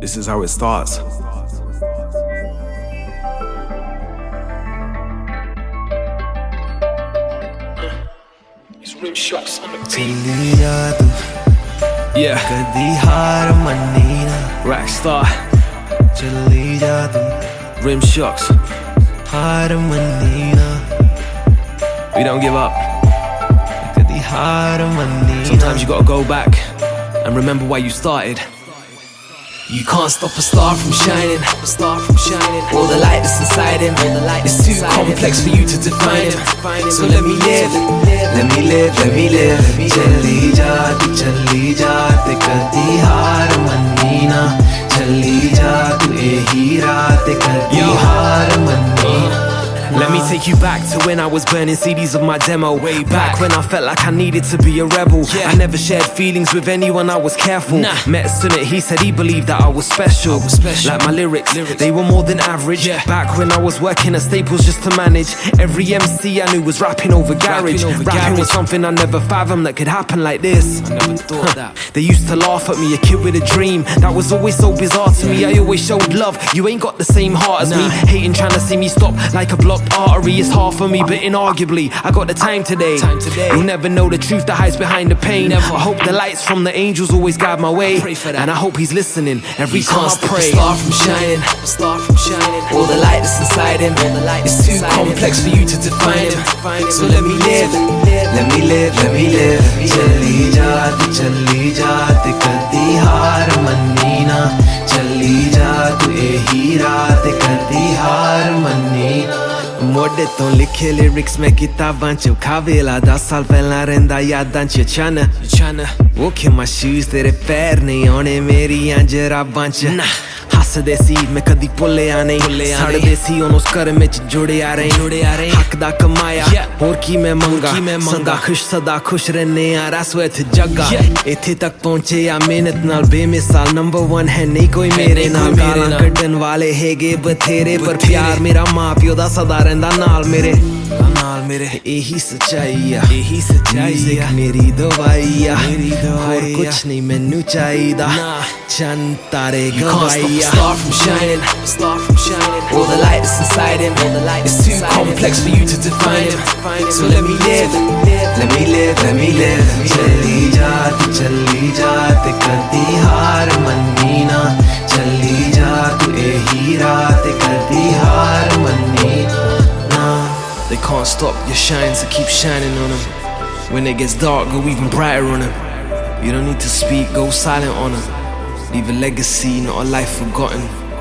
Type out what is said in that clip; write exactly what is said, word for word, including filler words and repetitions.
This is how it starts. It's Rim Shots on the beat. चली जा तू Yeah, कदी हार मन्नी ना Rackstar, चली जा तू Rim Shots. हार मन्नी ना We don't give up. कदी हार मन्नी ना Sometimes you gotta go back and remember why you started. You can't stop a star from shining, a star from shining. All the light that's inside him, all the light is too complex for you to define him. So let me live, let me live, let me live चली जा तू चली जा ते कदी हार मन्नी ना चली जा तू यही रात कदी हार मन्नी ना Let me take you back to when I was burning C Ds of my demo. Way back when I felt like I needed to be a rebel. Yeah. I never shared feelings with anyone, I was careful. Nah. Met Sunnit, he said he believed that I was special. I was special. Like my lyrics, Lyrics. they were more than average. Yeah. Back when I was working at Staples just to manage. Every M C I knew was rapping over garage. Rapping over Rapping was garage. something I never fathomed that could happen like this. I never thought that. They used to laugh at me, a kid with a dream. That was always so bizarre to me. I always showed love. You ain't got the same heart as me. Nah. Hating, trying to see me stop like a blocked artery. It's hard for me, but inarguably, I got the time today. Time today. You'll never know the truth that hides behind the pain. Never. I hope the lights from the angels always guide my way. I pray for that. And I hope he's listening every You time can't I stop pray. a star from shining, a star from shining. All the light that's inside him, all the light is too complex for you to define him. So let me live, let me live, let me live चली जा तू चली जा ते कदी हार मन्नी ना चली जा तू यही रात कदी हार मन्नी ना मोड़े तो लिखे लिरिक्स में किताबां च खावेला दस साल पहला रहिंदा यादां च चन China. Walk in my shoes, तेरे पैर नहीं आने मेरियां जराबां च Nah. हसदे सी मैं कदी भुल्लिया नहीं सड़दे सी हुण उस घर में जुड़िया रही जुड़िया रही। हक दा कमाया Yeah. होर की मैं मंगा की मैं मंगा। सदा खुश सदा खुश रहने आ रस विथ जग्गा Yeah. इत्थे तक पहुंचे आ मेहनत नाल बेमिसाल नंबर वन है नहीं कोई मेरे नहीं नाल कोई मेरे गालां नाल। कड्डन वाले हैगे बथेरे पर बथेरे। प्यार मेरा मां प्यो दा सदा रहिंदा नाल मेरे नाल मेरे यही सच्चाई आ यही सच्चाई Music आ। मेरी दवाई आ मेरी दवाई होर आ। कुछ नहीं मैनू चाहिदा Nah. चंद तारे You can't stop a गवाई आ star from shining, a star from shining. All the light that's inside him, all the light is too complex for you to define him. So let me live, let me live, let me live चली जा तू चली जा ते कदी हार मन्नी ना चली जा तू यही रात कदी हार मन्नी ना They can't stop your shine, so keep shining on them. When it gets dark, go even brighter on them. You don't need to speak, go silent on them. Leave a legacy, not a life forgotten.